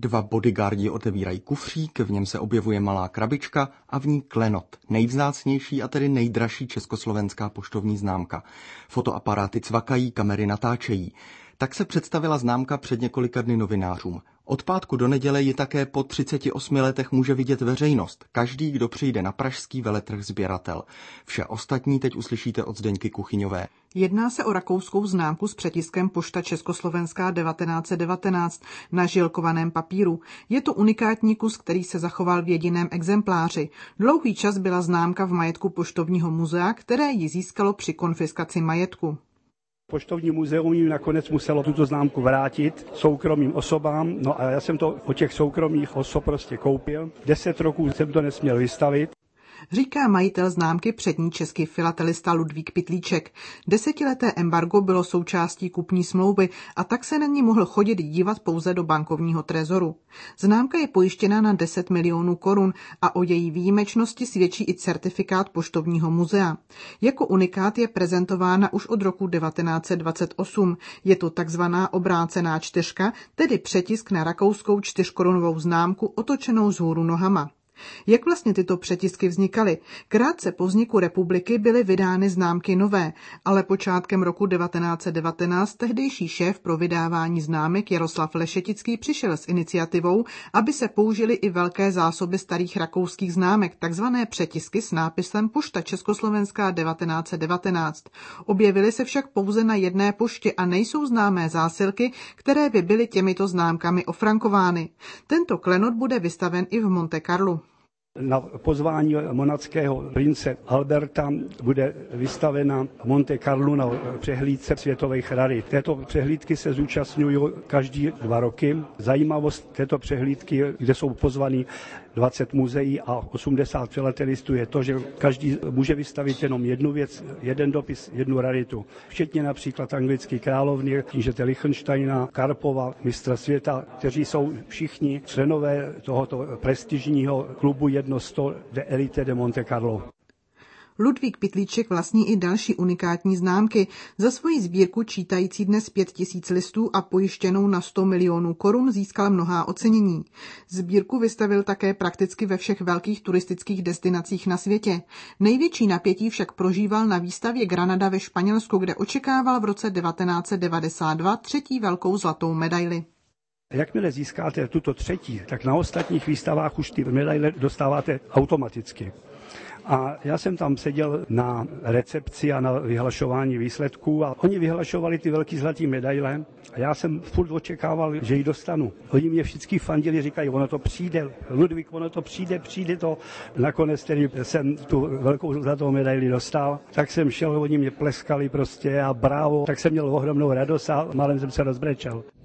Dva bodyguardi otevírají kufřík, v něm se objevuje malá krabička a v ní klenot, nejvzácnější a tedy nejdražší československá poštovní známka. Fotoaparáty cvakají, kamery natáčejí. Tak se představila známka před několika dny novinářům. Od pátku do neděle ji také po 38 letech může vidět veřejnost. Každý, kdo přijde na pražský veletrh sběratel. Vše ostatní teď uslyšíte od Zdeňky Kuchyňové. Jedná se o rakouskou známku s přetiskem Pošta Československá 1919 na žilkovaném papíru. Je to unikátní kus, který se zachoval v jediném exempláři. Dlouhý čas byla známka v majetku Poštovního muzea, které ji získalo při konfiskaci majetku. Poštovní muzeum jim nakonec muselo tuto známku vrátit soukromým osobám, no a já jsem to od těch soukromých osob prostě koupil. 10 roků jsem to nesměl vystavit. Říká majitel známky přední český filatelista Ludvík Pytlíček. 10leté embargo bylo součástí kupní smlouvy a tak se na ní mohl chodit dívat pouze do bankovního trezoru. Známka je pojištěna na 10 milionů korun a o její výjimečnosti svědčí i certifikát Poštovního muzea. Jako unikát je prezentována už od roku 1928. Je to takzvaná obrácená čtyřka, tedy přetisk na rakouskou 4korunovou známku otočenou vzhůru nohama. Jak vlastně tyto přetisky vznikaly? Krátce po vzniku republiky byly vydány známky nové, ale počátkem roku 1919 tehdejší šéf pro vydávání známek Jaroslav Lešetický přišel s iniciativou, aby se použily i velké zásoby starých rakouských známek, takzvané přetisky s nápisem Pošta Československá 1919. Objevily se však pouze na jedné poště a nejsou známé zásilky, které by byly těmito známkami ofrankovány. Tento klenot bude vystaven i v Monte Carlu. Na pozvání monackého prince Alberta bude vystavena Monte Carlo na přehlídce světových rarit. Této přehlídky se zúčastňují každý 2 roky. Zajímavost této přehlídky, kde jsou pozvaní 20 muzeí a 80 filatelistů, je to, že každý může vystavit jenom jednu věc, jeden dopis, jednu raritu. Včetně například anglické královny, knížete Lichtensteina, Karpova, mistra světa, kteří jsou všichni členové tohoto prestižního klubu 100 de Elite de Monte Carlo. Ludvík Pytlíček vlastní i další unikátní známky. Za svoji sbírku čítající dnes 5000 listů a pojištěnou na 100 milionů korun získal mnohá ocenění. Sbírku vystavil také prakticky ve všech velkých turistických destinacích na světě. Největší napětí však prožíval na výstavě Granada ve Španělsku, kde očekával v roce 1992 třetí velkou zlatou medaili. Jakmile získáte tuto třetí, tak na ostatních výstavách už ty medaile dostáváte automaticky. A já jsem tam seděl na recepci a na vyhlašování výsledků a oni vyhlašovali ty velký zlatý medaile a já jsem furt očekával, že ji dostanu. Oni mě všichni fandili, říkají, ono to přijde, Ludvík, ono to přijde to. Nakonec tedy jsem tu velkou zlatou medaili dostal, tak jsem šel, oni mě pleskali prostě a bravo, tak jsem měl ohromnou radost a málem jsem se rozbrečel.